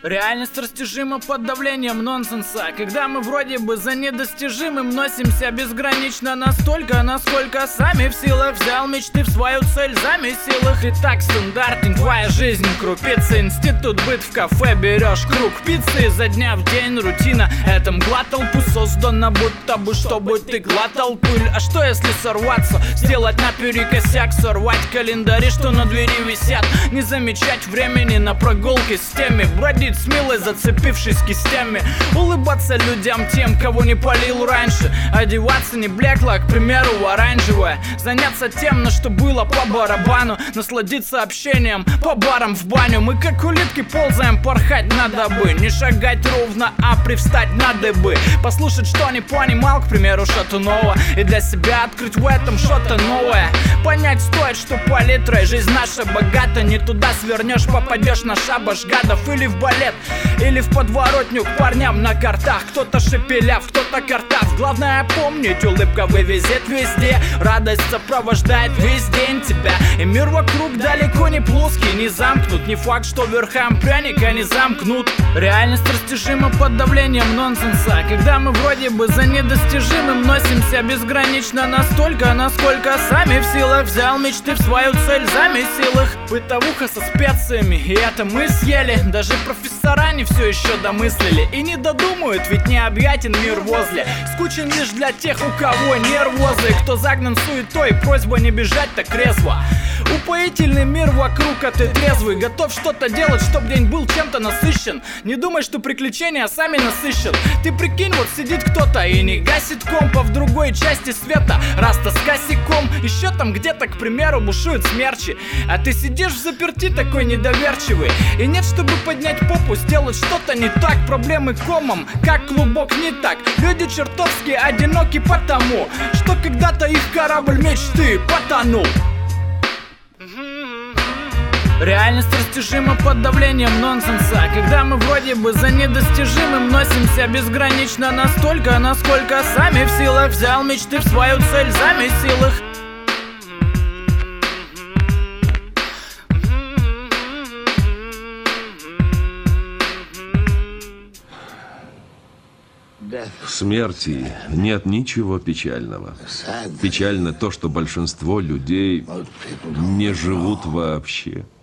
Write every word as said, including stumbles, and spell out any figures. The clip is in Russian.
Реальность растяжима под давлением нонсенса, когда мы вроде бы за недостижимым носимся безгранично настолько, насколько сами в силах. Взял мечты в свою цель, замесил их. И так стандартен, твоя жизнь крупица. Институт быт в кафе, берешь круг пиццы. Изо дня в день рутина, это мгла толпу создана, будто бы чтобы ты глотал пыль. А что если сорваться, сделать наперекосяк, сорвать календари, что на двери висят, не замечать времени на прогулке с теми, бродить с милой, зацепившись кистями, улыбаться людям тем, кого не полил раньше, одеваться не блекло, к примеру, оранжевое, заняться тем, на что было по барабану, насладиться общением по барам в баню. Мы как улитки ползаем, порхать надо бы, не шагать ровно, а привстать надо бы, послушать, что не понимал, к примеру, Шатунова, и для себя открыть в этом что-то новое, понять стоит, что палитрой жизнь наша богата, не туда свернешь, попадешь на шабаш гадов или в балет, или в подворотню к парням на картах. Кто-то шепеляв, кто-то картав. Главное помнить, улыбка вывезет везде, радость сопровождает весь день тебя. И мир вокруг далеко не плоский, не замкнут. Не факт, что верхам пряника не замкнут. Реальность растяжима под давлением нонсенса, когда мы вроде бы за недостижимым носимся безгранично настолько, насколько сами в силах. Взял мечты в свою цель, замесил их. Бытовуха со специями, и это мы съели. Даже профессора не все еще домыслили и не додумают, ведь необъятен мир возле. Скучен лишь для тех, у кого нервозы, кто загнан суетой, просьба не бежать так резво. Упоительный мир вокруг, а ты трезвый, готов что-то делать, чтоб день был чем-то насыщен. Не думай, что приключения сами насыщат. Ты прикинь, вот сидит кто-то и не гасит компа в другой части света, раста с косяком. Еще там где-то, к примеру, бушуют смерчи, а ты сидишь в заперти такой недоверчивый. И нет, чтобы поднять попу, сделать что-то не так. Проблемы комом, как клубок не так. Люди чертовски одиноки потому, что когда-то их корабль мечты потонул. Реальность растяжима под давлением нонсенса, когда мы вроде бы за недостижимым носимся безгранично настолько, насколько сами в силах. Взял мечты в свою цель, замесил их. В смерти нет ничего печального. Печально то, что большинство людей не живут вообще.